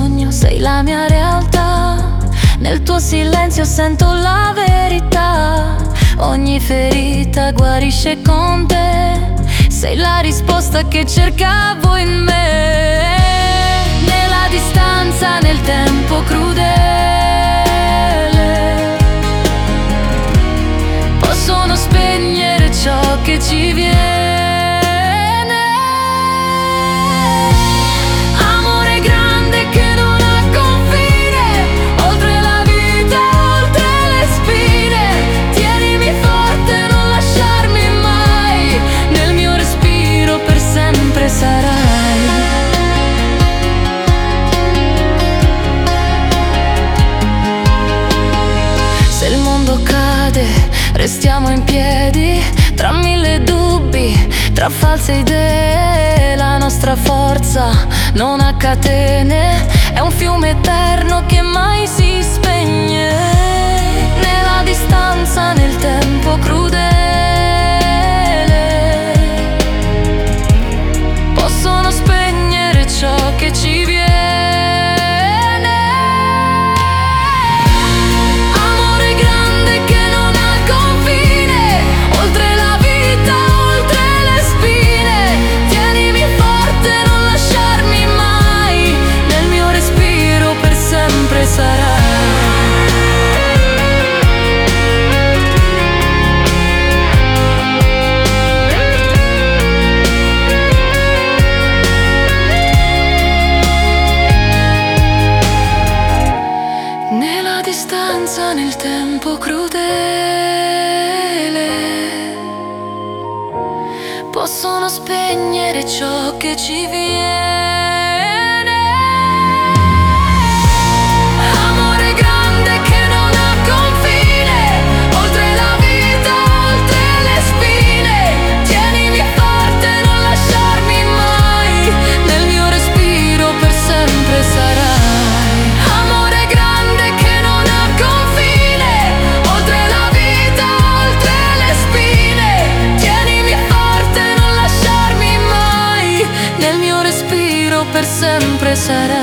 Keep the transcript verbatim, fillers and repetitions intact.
sogno, sei la mia realtà. Nel tuo silenzio sento la verità. Ogni ferita guarisce con te. Sei la risposta che cercavo in me. Nella distanza, nel tempo crudele, possono spegnere ciò che ci viene. Amore grande che non ha confine, oltre la vita, oltre le spine. Tienimi forte, non lasciarmi mai. Nel mio respiro per sempre sarai. Se il mondo cade, restiamo in piedi, tra mille dubbi, tra false idee. La nostra forza non ha catene, è un fiume eterno che mai si spegne. Nella distanza, nel tempo crudele, possono spegnere ciò che ci viene. Amore grande che non ha confine, oltre la vita, oltre le spine. Tienimi forte, non lasciarmi mai. Nel mio respiro per sempre sarai. Nella distanza, nel tempo crudele, possono spegnere ciò che ci viene. Amore grande che non ha confine, oltre la vita, oltre le spine. Tienimi forte, non lasciarmi mai. Nel mio respiro per sempre sarai. Amore grande che non ha confine, oltre la vita, oltre le spine. Tienimi forte, non lasciarmi mai. Nel mio respiro per sempre sarai.